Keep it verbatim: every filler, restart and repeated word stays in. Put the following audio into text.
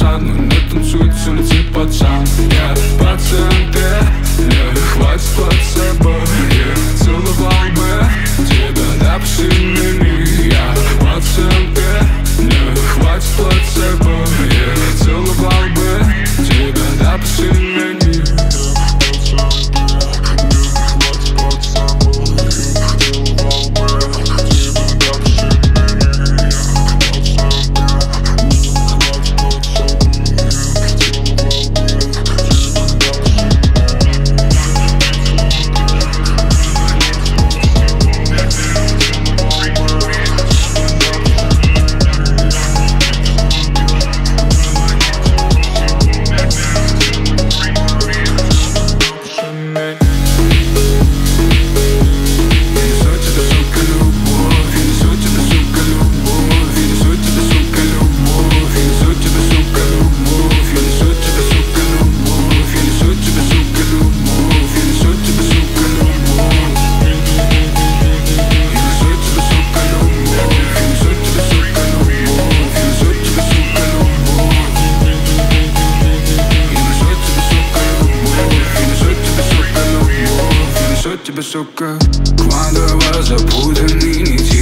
пацан, но не танцует с улицы пацан. Я пацан, ты, не хватит плацебо. Я целовал бы тебя на псимене. Я пацан, ты, не хватит плацебо. Я целовал бы тебя на псимене. Suka, quando vas a pudere